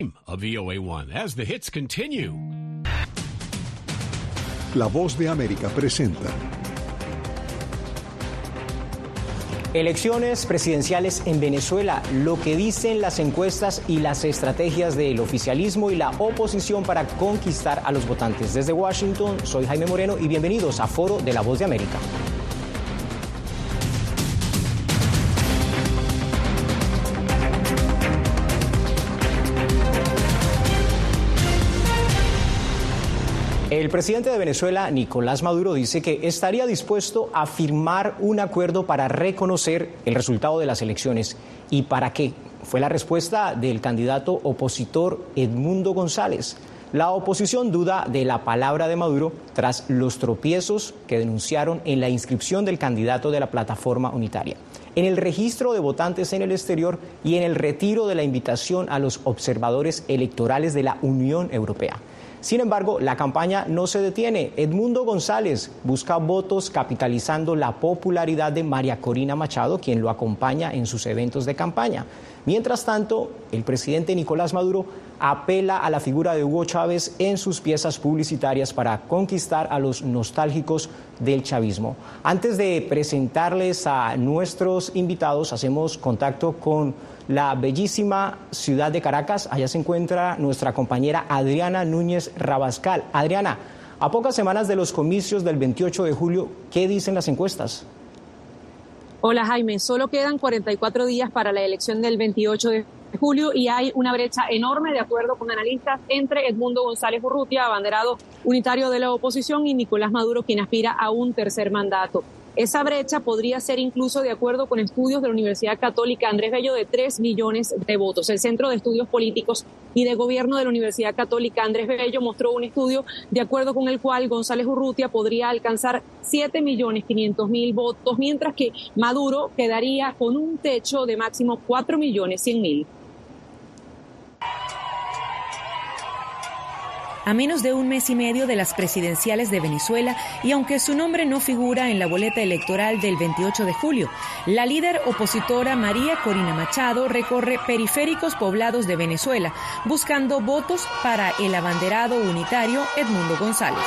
of VOA1 as the hits continue. La Voz de América presenta Elecciones presidenciales en Venezuela, lo que dicen las encuestas y las estrategias del oficialismo y la oposición para conquistar a los votantes. Desde Washington, soy Jaime Moreno y bienvenidos a Foro de La Voz de América. El presidente de Venezuela, Nicolás Maduro, dice que estaría dispuesto a firmar un acuerdo para reconocer el resultado de las elecciones. ¿Y para qué? Fue la respuesta del candidato opositor Edmundo González. La oposición duda de la palabra de Maduro tras los tropiezos que denunciaron en la inscripción del candidato de la plataforma unitaria, en el registro de votantes en el exterior y en el retiro de la invitación a los observadores electorales de la Unión Europea. Sin embargo, la campaña no se detiene. Edmundo González busca votos capitalizando la popularidad de María Corina Machado, quien lo acompaña en sus eventos de campaña. Mientras tanto, el presidente Nicolás Maduro apela a la figura de Hugo Chávez en sus piezas publicitarias para conquistar a los nostálgicos del chavismo. Antes de presentarles a nuestros invitados, hacemos contacto con la bellísima ciudad de Caracas. Allá se encuentra nuestra compañera Adriana Núñez Rabascal. Adriana, a pocas semanas de los comicios del 28 de julio, ¿qué dicen las encuestas? Hola Jaime, solo quedan 44 días para la elección del 28 de julio y hay una brecha enorme, de acuerdo con analistas, entre Edmundo González Urrutia, abanderado unitario de la oposición, y Nicolás Maduro, quien aspira a un tercer mandato. Esa brecha podría ser incluso, de acuerdo con estudios de la Universidad Católica Andrés Bello, de 3 millones de votos. El Centro de Estudios Políticos y de Gobierno de la Universidad Católica Andrés Bello mostró un estudio de acuerdo con el cual González Urrutia podría alcanzar 7.500.000 votos, mientras que Maduro quedaría con un techo de máximo 4.100.000. A menos de un mes y medio de las presidenciales de Venezuela, y aunque su nombre no figura en la boleta electoral del 28 de julio, la líder opositora María Corina Machado recorre periféricos poblados de Venezuela buscando votos para el abanderado unitario Edmundo González.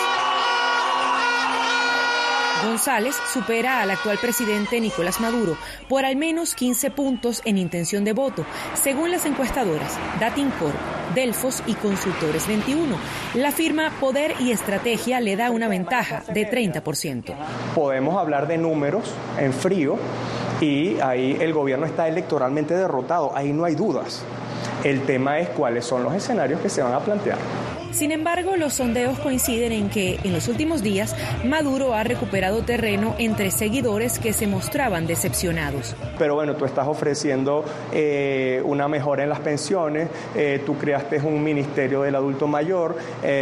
González supera al actual presidente Nicolás Maduro por al menos 15 puntos en intención de voto, según las encuestadoras Datincorp, Delfos y Consultores 21. La firma Poder y Estrategia le da una ventaja de 30%. Podemos hablar de números en frío y ahí el gobierno está electoralmente derrotado, ahí no hay dudas. El tema es cuáles son los escenarios que se van a plantear. Sin embargo, los sondeos coinciden en que en los últimos días Maduro ha recuperado terreno entre seguidores que se mostraban decepcionados. Pero bueno, tú estás ofreciendo una mejora en las pensiones, tú creaste un ministerio del adulto mayor,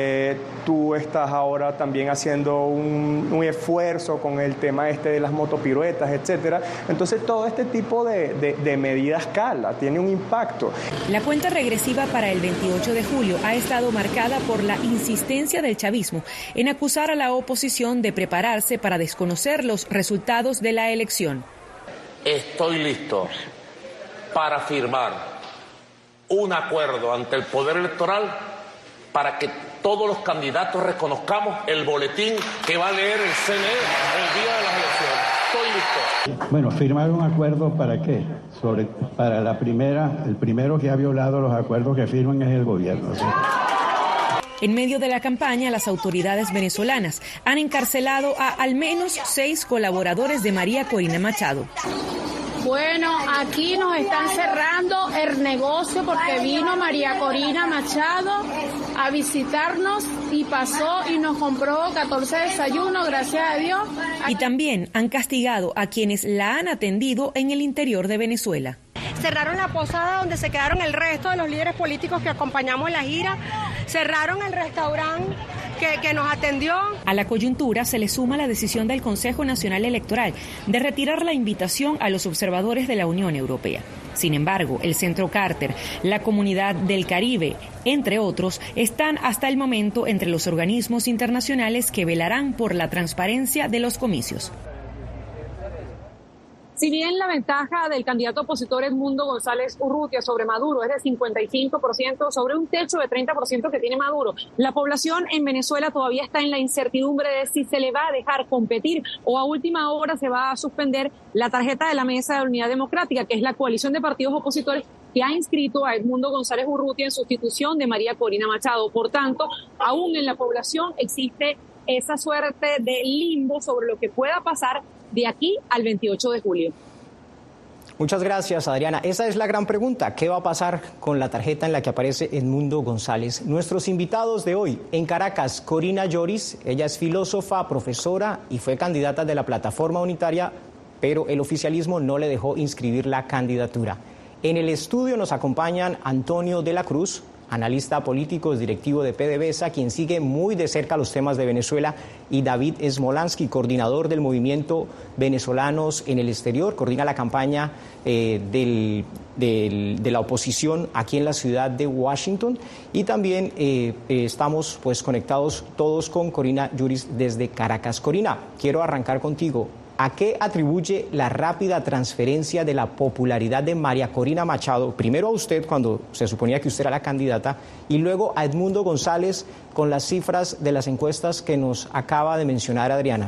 tú estás ahora también haciendo un esfuerzo con el tema de las motopiruetas, etcétera. Entonces todo este tipo de medidas cala, tiene un impacto. La cuenta regresiva para el 28 de julio ha estado marcada por la insistencia del chavismo en acusar a la oposición de prepararse para desconocer los resultados de la elección. Estoy listo para firmar un acuerdo ante el Poder Electoral para que todos los candidatos reconozcamos el boletín que va a leer el CNE el día de las elecciones. Estoy listo. Bueno, firmar un acuerdo ¿para qué? Para el primero que ha violado los acuerdos que firman es el gobierno, ¿sí? En medio de la campaña, las autoridades venezolanas han encarcelado a al menos 6 colaboradores de María Corina Machado. Bueno, aquí nos están cerrando el negocio porque vino María Corina Machado a visitarnos y pasó y nos compró 14 desayunos, gracias a Dios. Y también han castigado a quienes la han atendido en el interior de Venezuela. Cerraron la posada donde se quedaron el resto de los líderes políticos que acompañamos en la gira. Cerraron el restaurante que nos atendió. A la coyuntura se le suma la decisión del Consejo Nacional Electoral de retirar la invitación a los observadores de la Unión Europea. Sin embargo, el Centro Carter, la Comunidad del Caribe, entre otros, están hasta el momento entre los organismos internacionales que velarán por la transparencia de los comicios. Si bien la ventaja del candidato opositor Edmundo González Urrutia sobre Maduro es de 55%, sobre un techo de 30% que tiene Maduro, la población en Venezuela todavía está en la incertidumbre de si se le va a dejar competir o a última hora se va a suspender la tarjeta de la Mesa de Unidad Democrática, que es la coalición de partidos opositores que ha inscrito a Edmundo González Urrutia en sustitución de María Corina Machado. Por tanto, aún en la población existe esa suerte de limbo sobre lo que pueda pasar de aquí al 28 de julio. Muchas gracias, Adriana. Esa es la gran pregunta. ¿Qué va a pasar con la tarjeta en la que aparece Edmundo González? Nuestros invitados de hoy, en Caracas, Corina Lloris. Ella es filósofa, profesora y fue candidata de la Plataforma Unitaria, pero el oficialismo no le dejó inscribir la candidatura. En el estudio nos acompañan Antonio de la Cruz, analista político, directivo de PDVSA, quien sigue muy de cerca los temas de Venezuela, y David Smolansky, coordinador del movimiento Venezolanos en el Exterior, coordina la campaña de la oposición aquí en la ciudad de Washington, y también estamos pues conectados todos con Corina Lloris desde Caracas. Corina, quiero arrancar contigo. ¿A qué atribuye la rápida transferencia de la popularidad de María Corina Machado, primero a usted cuando se suponía que usted era la candidata, y luego a Edmundo González con las cifras de las encuestas que nos acaba de mencionar Adriana?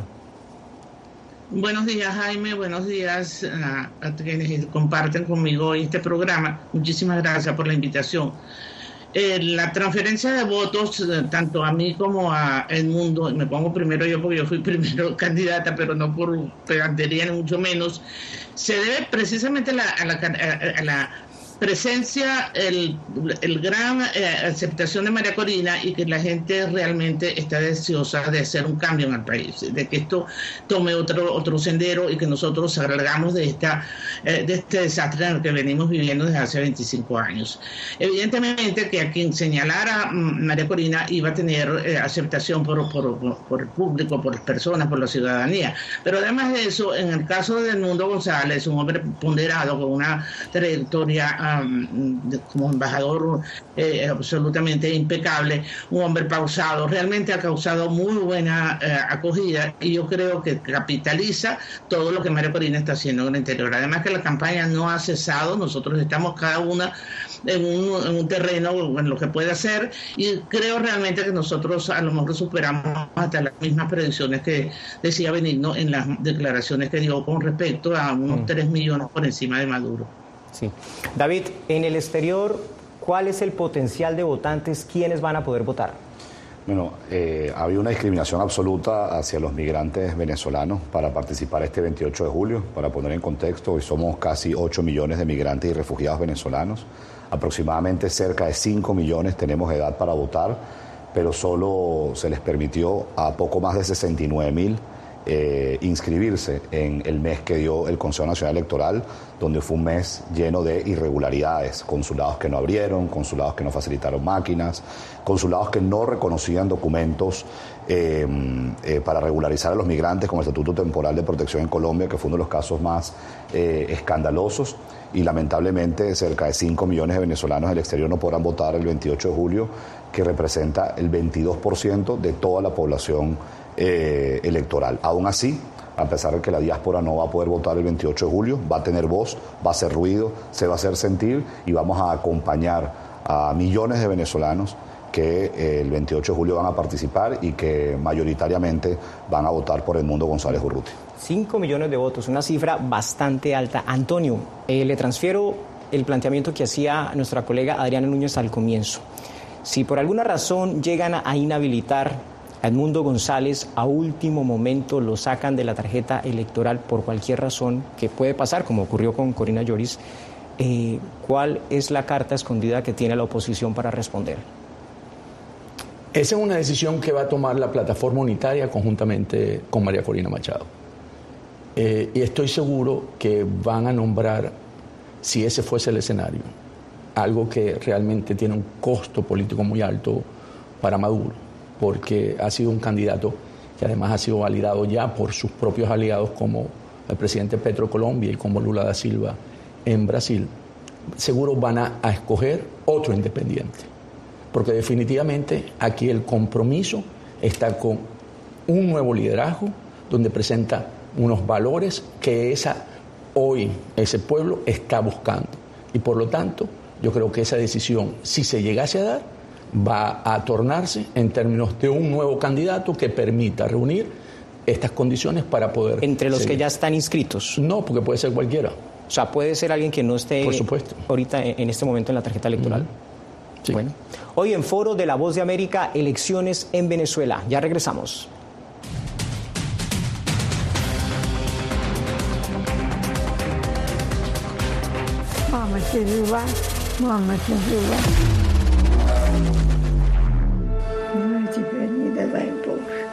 Buenos días, Jaime. Buenos días a quienes comparten conmigo hoy este programa. Muchísimas gracias por la invitación. La transferencia de votos, tanto a mí como a Edmundo, me pongo primero yo porque yo fui primero candidata, pero no por pedantería ni mucho menos, se debe precisamente a la presencia, el gran aceptación de María Corina, y que la gente realmente está deseosa de hacer un cambio en el país, de que esto tome otro sendero y que nosotros salgamos de este desastre en el que venimos viviendo desde hace 25 años. Evidentemente que a quien señalara María Corina iba a tener aceptación por el público, por las personas, por la ciudadanía, pero además de eso, en el caso de Edmundo González, un hombre ponderado con una trayectoria como embajador absolutamente impecable, un hombre pausado, realmente ha causado muy buena acogida, y yo creo que capitaliza todo lo que María Corina está haciendo en el interior. Además que la campaña no ha cesado, nosotros estamos cada una en un terreno en lo que puede hacer, y creo realmente que nosotros a lo mejor superamos hasta las mismas predicciones que decía Benigno en las declaraciones que dio con respecto a unos 3 millones por encima de Maduro. Sí. David, en el exterior, ¿cuál es el potencial de votantes? ¿Quiénes van a poder votar? Bueno, había una discriminación absoluta hacia los migrantes venezolanos para participar este 28 de julio. Para poner en contexto, hoy somos casi 8 millones de migrantes y refugiados venezolanos. Aproximadamente cerca de 5 millones tenemos edad para votar, pero solo se les permitió a poco más de 69.000 inscribirse en el mes que dio el Consejo Nacional Electoral, donde fue un mes lleno de irregularidades, consulados que no abrieron, consulados que no facilitaron máquinas, consulados que no reconocían documentos para regularizar a los migrantes, como el Estatuto Temporal de Protección en Colombia, que fue uno de los casos más escandalosos, y lamentablemente cerca de 5 millones de venezolanos del exterior no podrán votar el 28 de julio, que representa el 22% de toda la población electoral. Aún así, a pesar de que la diáspora no va a poder votar el 28 de julio, va a tener voz, va a hacer ruido, se va a hacer sentir, y vamos a acompañar a millones de venezolanos que el 28 de julio van a participar y que mayoritariamente van a votar por Edmundo González Urrutia. 5 millones de votos, una cifra bastante alta. Antonio, le transfiero el planteamiento que hacía nuestra colega Adriana Núñez al comienzo. Si por alguna razón llegan a inhabilitar a Edmundo González, a último momento lo sacan de la tarjeta electoral por cualquier razón, que puede pasar, como ocurrió con Corina Lloris, ¿cuál es la carta escondida que tiene la oposición para responder? Esa es una decisión que va a tomar la Plataforma Unitaria conjuntamente con María Corina Machado. Y estoy seguro que van a nombrar, si ese fuese el escenario, algo que realmente tiene un costo político muy alto para Maduro, porque ha sido un candidato que además ha sido validado ya por sus propios aliados como el presidente Petro Colombia y como Lula da Silva en Brasil. Seguro van a escoger otro independiente, porque definitivamente aquí el compromiso está con un nuevo liderazgo donde presenta unos valores que esa hoy ese pueblo está buscando. Y por lo tanto, yo creo que esa decisión, si se llegase a dar, va a tornarse en términos de un nuevo candidato que permita reunir estas condiciones para poder... ¿Entre los que ya están inscritos? No, porque puede ser cualquiera. O sea, puede ser alguien que no esté, por supuesto, ahorita en este momento en la tarjeta electoral. Sí. Bueno, hoy en Foro de La Voz de América, elecciones en Venezuela. Ya regresamos. Мама, ты жива? Мама, ты жива? Ну, теперь не дай Боже.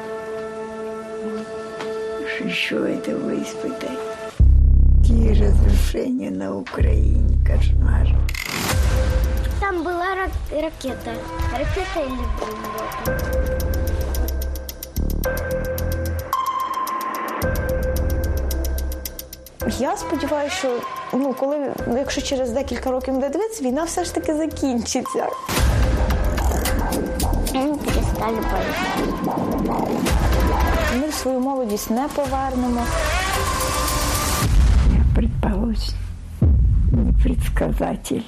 Уж еще этого испытать. Какие разрушения на Украине, кошмар. Там была ракета. Ракета или бомба? Я сподіваюся, що якщо через декілька років буде дивитися, війна все ж таки закінчиться. Ми перестали боятися. Ми свою молодість не повернемо. Я предположим, непредсказатель.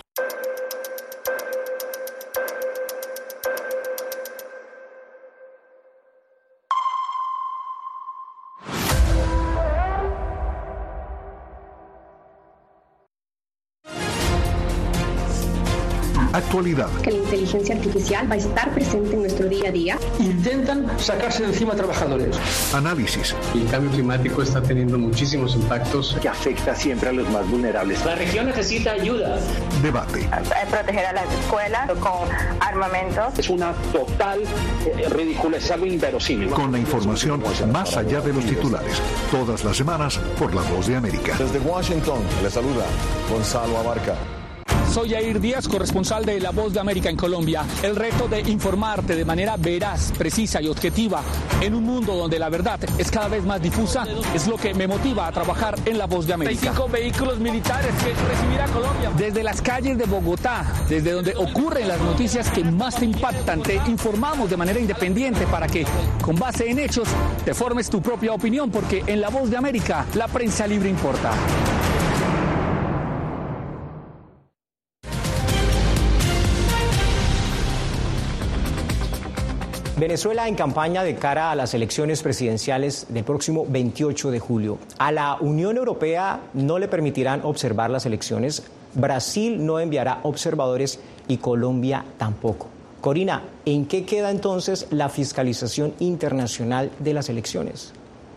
Actualidad. Que la inteligencia artificial va a estar presente en nuestro día a día. Intentan sacarse de encima a trabajadores. Análisis. El cambio climático está teniendo muchísimos impactos que afecta siempre a los más vulnerables. La región necesita ayuda. Debate. Proteger a las escuelas con armamentos. Es una total ridícula, es algo inverosímil. Con la información más allá de los titulares. Todas las semanas por La Voz de América. Desde Washington, le saluda Gonzalo Abarca. Soy Yair Díaz, corresponsal de La Voz de América en Colombia. El reto de informarte de manera veraz, precisa y objetiva en un mundo donde la verdad es cada vez más difusa es lo que me motiva a trabajar en La Voz de América. 35 vehículos militares que recibirá Colombia. Desde las calles de Bogotá, desde donde ocurren las noticias que más te impactan, te informamos de manera independiente para que, con base en hechos, te formes tu propia opinión, porque en La Voz de América la prensa libre importa. Venezuela en campaña de cara a las elecciones presidenciales del próximo 28 de julio. A la Unión Europea no le permitirán observar las elecciones, Brasil no enviará observadores y Colombia tampoco. Corina, ¿en qué queda entonces la fiscalización internacional de las elecciones?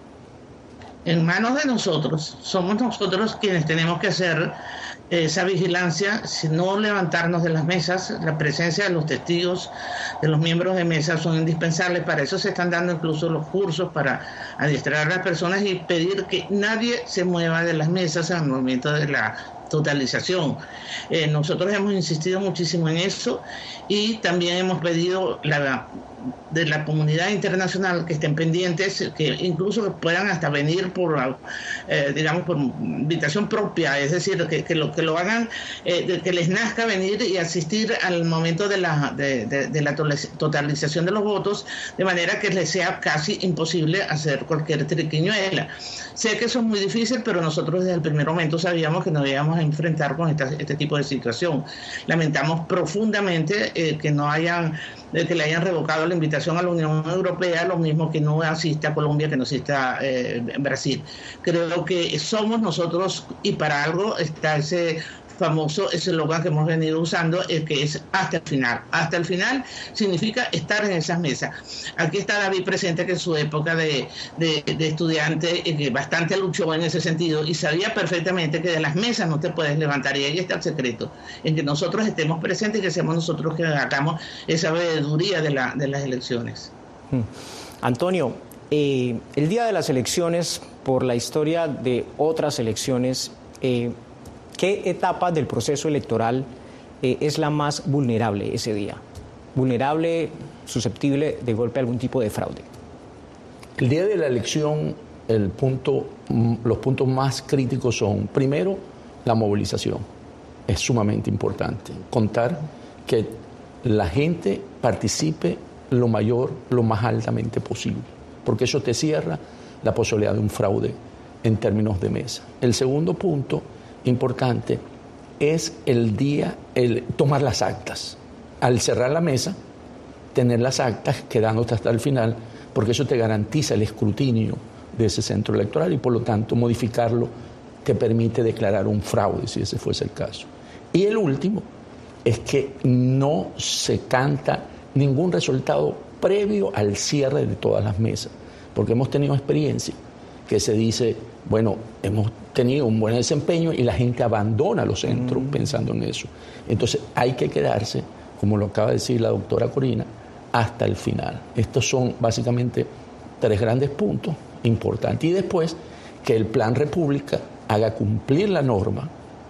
En manos de nosotros, somos nosotros quienes tenemos que hacer esa vigilancia, si no levantarnos de las mesas. La presencia de los testigos, de los miembros de mesa son indispensables. Para eso se están dando incluso los cursos para adiestrar a las personas y pedir que nadie se mueva de las mesas al momento de la totalización. Nosotros hemos insistido muchísimo en eso y también hemos pedido de la comunidad internacional que estén pendientes, que incluso puedan hasta venir por, digamos, por invitación propia, es decir, que lo hagan, que les nazca venir y asistir al momento de la totalización de los votos, de manera que les sea casi imposible hacer cualquier triquiñuela. Sé que eso es muy difícil, pero nosotros desde el primer momento sabíamos que nos íbamos a enfrentar con este tipo de situación. Lamentamos profundamente que le hayan revocado la invitación a la Unión Europea, lo mismo que no asista a Colombia, que no asista en Brasil. Creo que somos nosotros, y para algo está ese famoso eslogan que hemos venido usando, que es hasta el final. Hasta el final significa estar en esas mesas. Aquí está David presente, que en su época de estudiante bastante luchó en ese sentido y sabía perfectamente que de las mesas no te puedes levantar, y ahí está el secreto, en que nosotros estemos presentes y que seamos nosotros que hagamos esa veeduría de las elecciones. Antonio, el día de las elecciones, por la historia de otras elecciones, ¿qué etapa del proceso electoral es la más vulnerable ese día? Vulnerable, susceptible de golpe a algún tipo de fraude. El día de la elección, los puntos más críticos son, primero, la movilización. Es sumamente importante contar que la gente participe lo más altamente posible, porque eso te cierra la posibilidad de un fraude en términos de mesa. El segundo punto importante es tomar las actas. Al cerrar la mesa, tener las actas quedándote hasta el final, porque eso te garantiza el escrutinio de ese centro electoral y por lo tanto modificarlo te permite declarar un fraude, si ese fuese el caso. Y el último es que no se canta ningún resultado previo al cierre de todas las mesas, porque hemos tenido experiencia que se dice, bueno, hemos tenido un buen desempeño y la gente abandona los centros pensando en eso. Entonces hay que quedarse, como lo acaba de decir la doctora Corina, hasta el final. Estos son básicamente 3 grandes puntos importantes. Y después que el Plan República haga cumplir la norma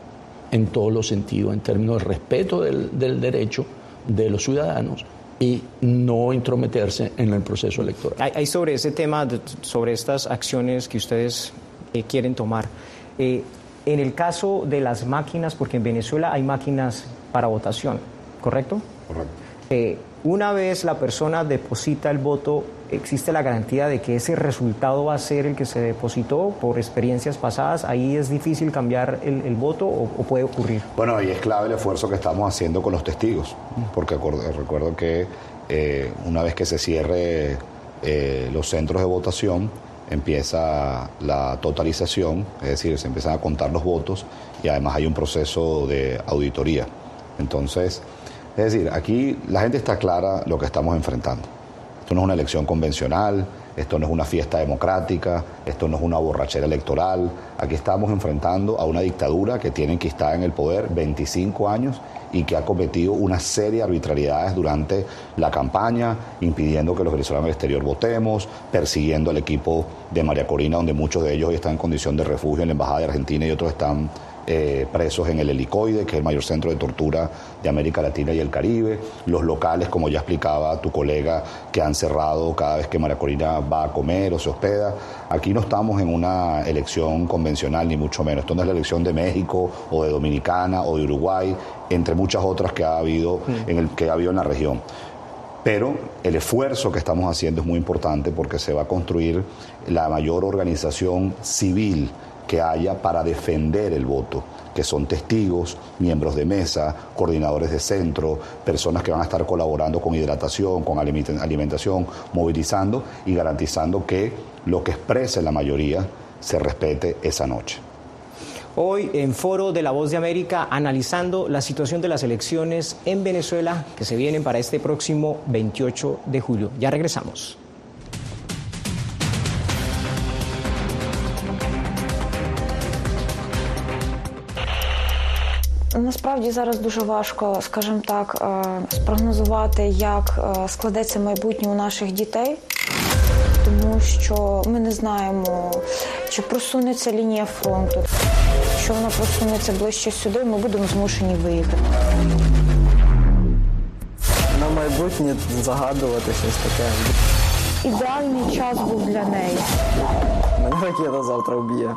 en todos los sentidos, en términos de respeto del derecho de los ciudadanos y no intrometerse en el proceso electoral. Hay sobre ese tema, sobre estas acciones que ustedes quieren tomar. En el caso de las máquinas, porque en Venezuela hay máquinas para votación, ¿correcto? Correcto. Una vez la persona deposita el voto, ¿existe la garantía de que ese resultado va a ser el que se depositó por experiencias pasadas? ¿Ahí es difícil cambiar el voto o puede ocurrir? Bueno, ahí es clave el esfuerzo que estamos haciendo con los testigos, porque recuerdo que una vez que se cierre los centros de votación, empieza la totalización, es decir, se empiezan a contar los votos y además hay un proceso de auditoría. Entonces, es decir, aquí la gente está clara lo que estamos enfrentando. Esto no es una elección convencional, esto no es una fiesta democrática, esto no es una borrachera electoral. Aquí estamos enfrentando a una dictadura que tiene enquistada en el poder 25 años y que ha cometido una serie de arbitrariedades durante la campaña, impidiendo que los venezolanos del exterior votemos, persiguiendo al equipo de María Corina, donde muchos de ellos hoy están en condición de refugio en la Embajada de Argentina y otros están presos en el Helicoide, que es el mayor centro de tortura de América Latina y el Caribe. Los locales, como ya explicaba tu colega, que han cerrado cada vez que María Corina va a comer o se hospeda. Aquí no estamos en una elección convencional, ni mucho menos. Esto no es la elección de México o de Dominicana o de Uruguay, entre muchas otras que ha habido en la región. Pero el esfuerzo que estamos haciendo es muy importante porque se va a construir la mayor organización civil que haya para defender el voto, que son testigos, miembros de mesa, coordinadores de centro, personas que van a estar colaborando con hidratación, con alimentación, movilizando y garantizando que lo que exprese la mayoría se respete esa noche. Hoy en Foro de La Voz de América, analizando la situación de las elecciones en Venezuela que se vienen para este próximo 28 de julio. Ya regresamos. Насправді зараз дуже важко, скажімо так, спрогнозувати, як складеться майбутнє у наших дітей, тому що ми не знаємо, чи просунеться лінія фронту. Якщо вона просунеться ближче сюди, ми будемо змушені виїхати. На майбутнє загадувати щось таке. Ідеальний час був для неї. Мене ракета завтра вб'є.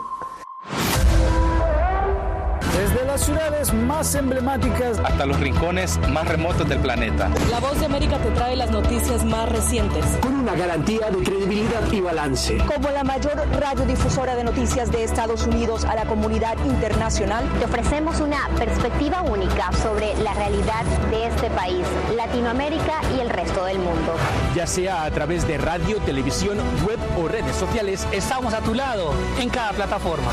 Desde las ciudades más emblemáticas hasta los rincones más remotos del planeta. La Voz de América te trae las noticias más recientes. Con una garantía de credibilidad y balance. Como la mayor radiodifusora de noticias de Estados Unidos a la comunidad internacional, te ofrecemos una perspectiva única sobre la realidad de este país, Latinoamérica y el resto del mundo. Ya sea a través de radio, televisión, web o redes sociales, estamos a tu lado en cada plataforma.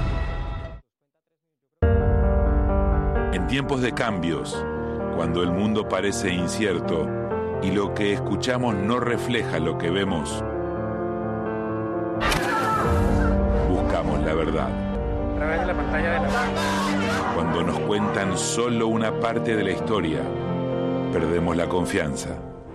En tiempos de cambios, cuando el mundo parece incierto y lo que escuchamos no refleja lo que vemos, buscamos la verdad. Cuando nos cuentan solo una parte de la historia, perdemos la confianza.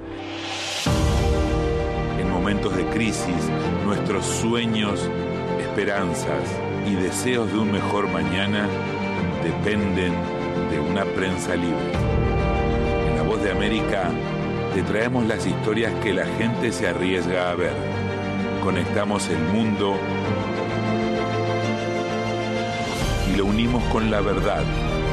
En momentos de crisis, nuestros sueños, esperanzas y deseos de un mejor mañana dependen de una prensa libre. En La Voz de América te traemos las historias que la gente se arriesga a ver. Conectamos el mundo y lo unimos con la verdad.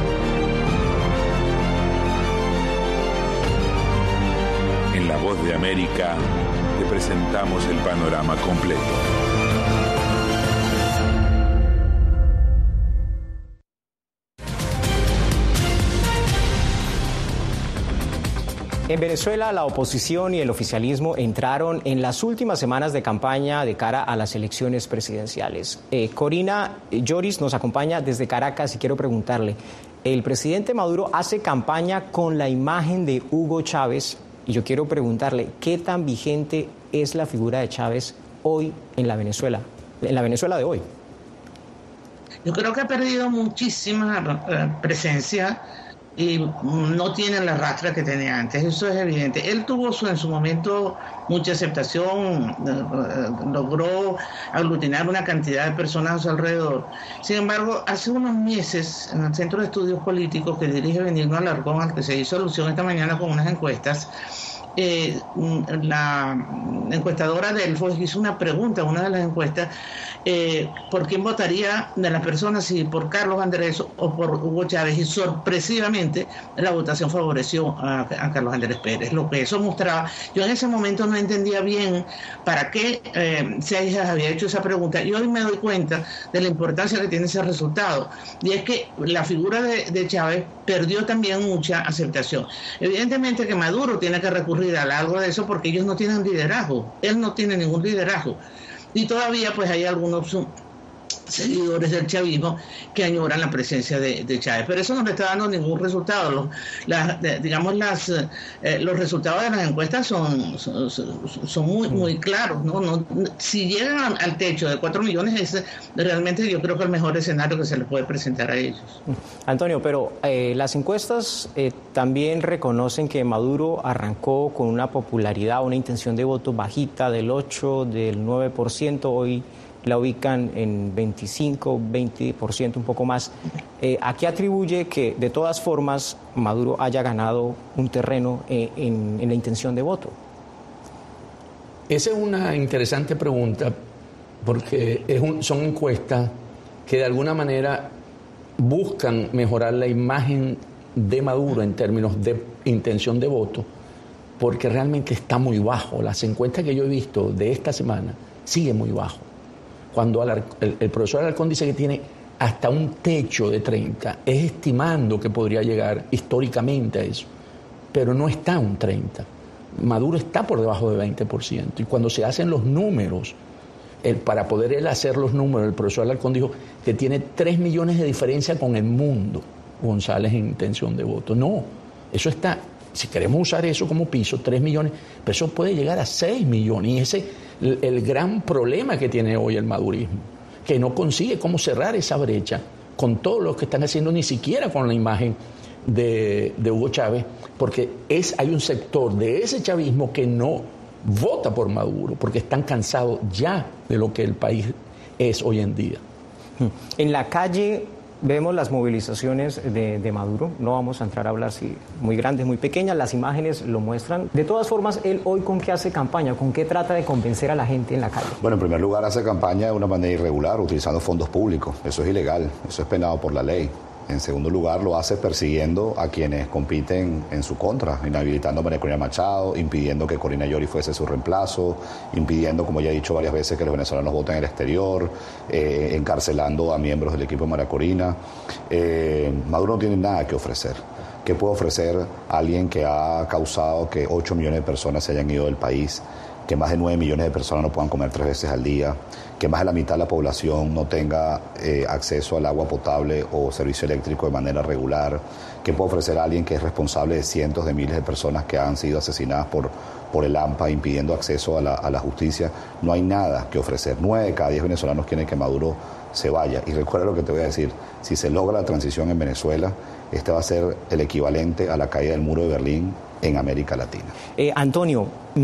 En La Voz de América te presentamos el panorama completo. En Venezuela, la oposición y el oficialismo entraron en las últimas semanas de campaña de cara a las elecciones presidenciales. Corina Lloris nos acompaña desde Caracas y quiero preguntarle, el presidente Maduro hace campaña con la imagen de Hugo Chávez y yo quiero preguntarle, ¿qué tan vigente es la figura de Chávez hoy en la Venezuela de hoy? Yo creo que ha perdido muchísima presencia y no tiene la rastra que tenía antes, eso es evidente. Él tuvo en su momento mucha aceptación, logró aglutinar una cantidad de personas a su alrededor. Sin embargo, hace unos meses, en el Centro de Estudios Políticos que dirige Benigno Alarcón, al que se hizo alusión esta mañana con unas encuestas, la encuestadora Delfos hizo una pregunta, una de las encuestas, por quién votaría de las personas, si por Carlos Andrés o por Hugo Chávez, y sorpresivamente la votación favoreció a Carlos Andrés Pérez, lo que eso mostraba. Yo en ese momento no entendía bien para qué se había hecho esa pregunta y hoy me doy cuenta de la importancia que tiene ese resultado, y es que la figura de Chávez perdió también mucha aceptación. Evidentemente que Maduro tiene que recurrir a algo de eso porque ellos no tienen liderazgo, él no tiene ningún liderazgo y todavía pues hay algunos seguidores del chavismo que añoran la presencia de Chávez, pero eso no le está dando ningún resultado. Los resultados de las encuestas son muy claros, ¿no? Si llegan al techo de 4 millones, realmente yo creo que es el mejor escenario que se les puede presentar a ellos. Antonio, pero las encuestas también reconocen que Maduro arrancó con una popularidad, una intención de voto bajita del 8, del 9%, hoy la ubican en 25, 20%, un poco más. ¿A qué atribuye que, de todas formas, Maduro haya ganado un terreno en la intención de voto? Esa es una interesante pregunta, porque son encuestas que de alguna manera buscan mejorar la imagen de Maduro en términos de intención de voto, porque realmente está muy bajo. Las encuestas que yo he visto de esta semana siguen muy bajo. Cuando el profesor Alarcón dice que tiene hasta un techo de 30, es estimando que podría llegar históricamente a eso, pero no está a un 30. Maduro está por debajo del 20%, y cuando se hacen los números, para poder él hacer los números, el profesor Alarcón dijo que tiene 3 millones de diferencia con el mundo, González, en intención de voto. No, eso está, si queremos usar eso como piso, 3 millones, pero eso puede llegar a 6 millones, y ese el gran problema que tiene hoy el madurismo, que no consigue cómo cerrar esa brecha con todo lo que están haciendo, ni siquiera con la imagen de Hugo Chávez, porque hay un sector de ese chavismo que no vota por Maduro, porque están cansados ya de lo que el país es hoy en día. En la calle vemos las movilizaciones de Maduro, no vamos a entrar a hablar si muy grandes, muy pequeñas, las imágenes lo muestran. De todas formas, él hoy ¿con qué hace campaña? ¿Con qué trata de convencer a la gente en la calle? Bueno, en primer lugar hace campaña de una manera irregular, utilizando fondos públicos. Eso es ilegal, eso es penado por la ley. En segundo lugar, lo hace persiguiendo a quienes compiten en su contra, inhabilitando a María Corina Machado, impidiendo que Corina Lloris fuese su reemplazo, impidiendo, como ya he dicho varias veces, que los venezolanos voten en el exterior, encarcelando a miembros del equipo de María Corina. Maduro no tiene nada que ofrecer. ¿Qué puede ofrecer alguien que ha causado que 8 millones de personas se hayan ido del país, que más de 9 millones de personas no puedan comer 3 veces al día, que más de la mitad de la población no tenga acceso al agua potable o servicio eléctrico de manera regular? ¿Qué puede ofrecer a alguien que es responsable de cientos de miles de personas que han sido asesinadas por el AMPA, impidiendo acceso a la justicia? No hay nada que ofrecer. 9 de cada 10 venezolanos quieren que Maduro se vaya. Y recuerda lo que te voy a decir, si se logra la transición en Venezuela, este va a ser el equivalente a la caída del muro de Berlín en América Latina. Antonio,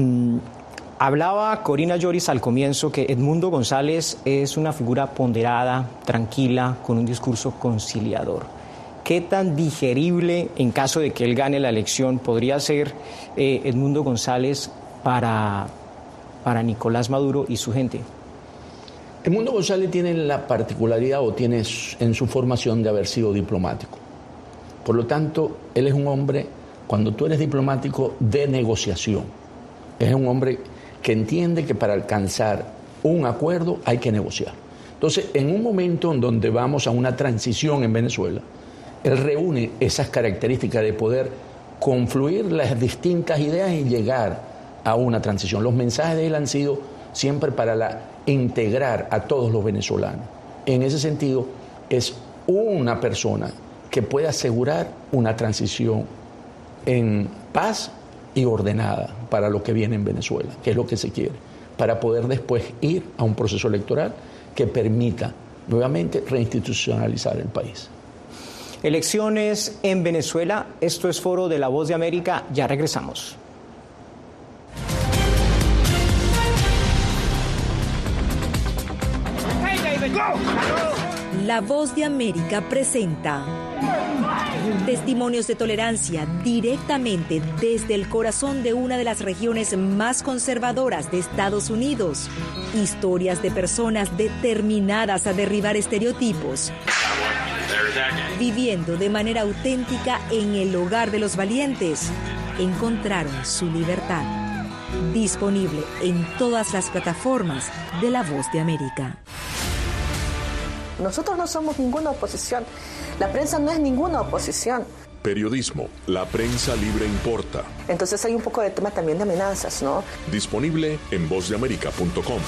hablaba Corina Lloris al comienzo que Edmundo González es una figura ponderada, tranquila, con un discurso conciliador. ¿Qué tan digerible, en caso de que él gane la elección, podría ser Edmundo González para Nicolás Maduro y su gente? Edmundo González tiene la particularidad, o tiene en su formación, de haber sido diplomático. Por lo tanto, él es un hombre, cuando tú eres diplomático, de negociación. Es un hombre que entiende que para alcanzar un acuerdo hay que negociar. Entonces, en un momento en donde vamos a una transición en Venezuela, él reúne esas características de poder confluir las distintas ideas y llegar a una transición. Los mensajes de él han sido siempre para integrar a todos los venezolanos. En ese sentido, es una persona que puede asegurar una transición en paz y ordenada para lo que viene en Venezuela, que es lo que se quiere, para poder después ir a un proceso electoral que permita nuevamente reinstitucionalizar el país. Elecciones en Venezuela, esto es Foro de la Voz de América, ya regresamos. La Voz de América presenta testimonios de tolerancia directamente desde el corazón de una de las regiones más conservadoras de Estados Unidos. Historias de personas determinadas a derribar estereotipos, viviendo de manera auténtica en el hogar de los valientes. Encontraron su libertad. Disponible en todas las plataformas de La Voz de América. Nosotros no somos ninguna oposición. La prensa no es ninguna oposición. Periodismo, la prensa libre importa. Entonces hay un poco de tema también de amenazas, ¿no? Disponible en vozdeamerica.com.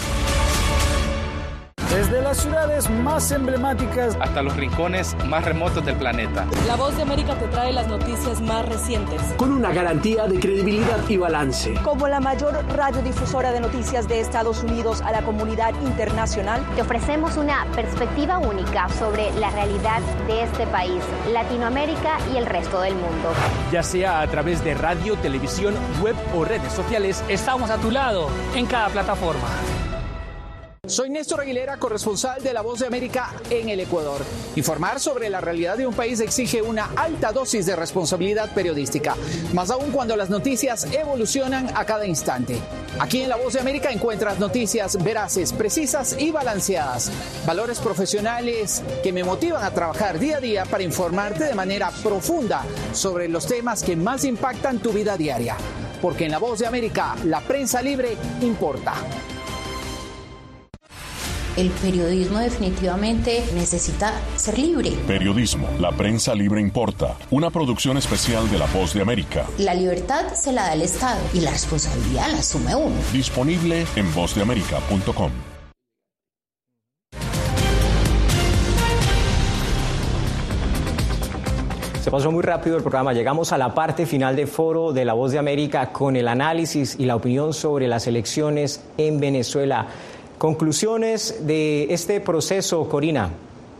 Desde las ciudades más emblemáticas hasta los rincones más remotos del planeta. La Voz de América te trae las noticias más recientes. Con una garantía de credibilidad y balance. Como la mayor radiodifusora de noticias de Estados Unidos a la comunidad internacional, te ofrecemos una perspectiva única sobre la realidad de este país, Latinoamérica y el resto del mundo. Ya sea a través de radio, televisión, web o redes sociales, estamos a tu lado en cada plataforma. Soy Néstor Aguilera, corresponsal de La Voz de América en el Ecuador. Informar sobre la realidad de un país exige una alta dosis de responsabilidad periodística, más aún cuando las noticias evolucionan a cada instante. Aquí en La Voz de América encuentras noticias veraces, precisas y balanceadas. Valores profesionales que me motivan a trabajar día a día para informarte de manera profunda sobre los temas que más impactan tu vida diaria. Porque en La Voz de América, la prensa libre importa. El periodismo definitivamente necesita ser libre. Periodismo, la prensa libre importa. Una producción especial de La Voz de América. La libertad se la da el Estado y la responsabilidad la asume uno. Disponible en vozdeamerica.com. Se pasó muy rápido el programa. Llegamos a la parte final de Foro de La Voz de América con el análisis y la opinión sobre las elecciones en Venezuela. Conclusiones de este proceso, Corina.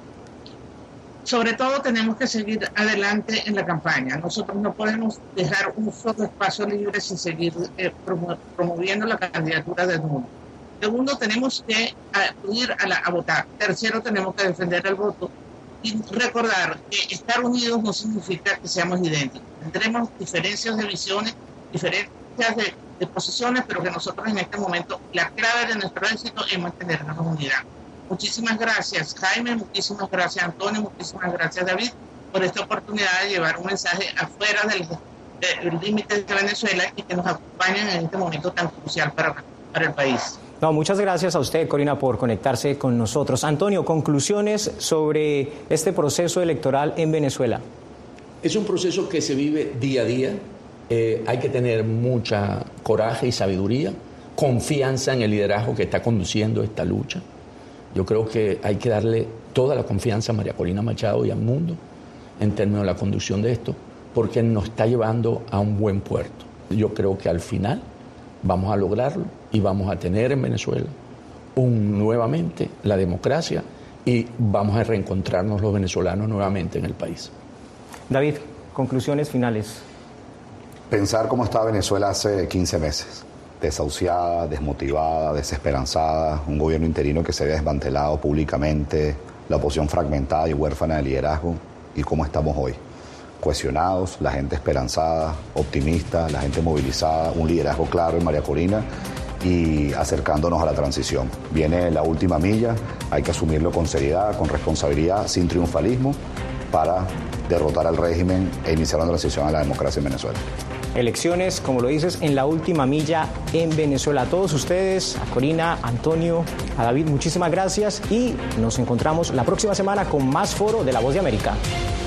Sobre todo tenemos que seguir adelante en la campaña. Nosotros no podemos dejar un solo espacio libre sin seguir promoviendo la candidatura de uno. Segundo, tenemos que acudir a votar. Tercero, tenemos que defender el voto y recordar que estar unidos no significa que seamos idénticos. Tendremos diferencias de visiones, diferencias de posiciones, pero que nosotros en este momento, la clave de nuestro éxito es mantenernos en unidad. Muchísimas gracias, Jaime, muchísimas gracias, Antonio, muchísimas gracias, David, por esta oportunidad de llevar un mensaje afuera del límite de Venezuela y que nos acompañen en este momento tan crucial para el país. No, muchas gracias a usted, Corina, por conectarse con nosotros. Antonio, conclusiones sobre este proceso electoral en Venezuela. Es un proceso que se vive día a día. Hay que tener mucha coraje y sabiduría, confianza en el liderazgo que está conduciendo esta lucha. Yo creo que hay que darle toda la confianza a María Corina Machado y al mundo en términos de la conducción de esto, porque nos está llevando a un buen puerto. Yo creo que al final vamos a lograrlo y vamos a tener en Venezuela nuevamente la democracia y vamos a reencontrarnos los venezolanos nuevamente en el país. David, conclusiones finales. Pensar cómo estaba Venezuela hace 15 meses, desahuciada, desmotivada, desesperanzada, un gobierno interino que se había desmantelado públicamente, la oposición fragmentada y huérfana de liderazgo, y cómo estamos hoy, cohesionados, la gente esperanzada, optimista, la gente movilizada, un liderazgo claro en María Corina y acercándonos a la transición. Viene la última milla, hay que asumirlo con seriedad, con responsabilidad, sin triunfalismo, para derrotar al régimen e iniciar una transición a la democracia en Venezuela. Elecciones, como lo dices, en la última milla en Venezuela. A todos ustedes, a Corina, a Antonio, a David, muchísimas gracias y nos encontramos la próxima semana con más Foro de La Voz de América.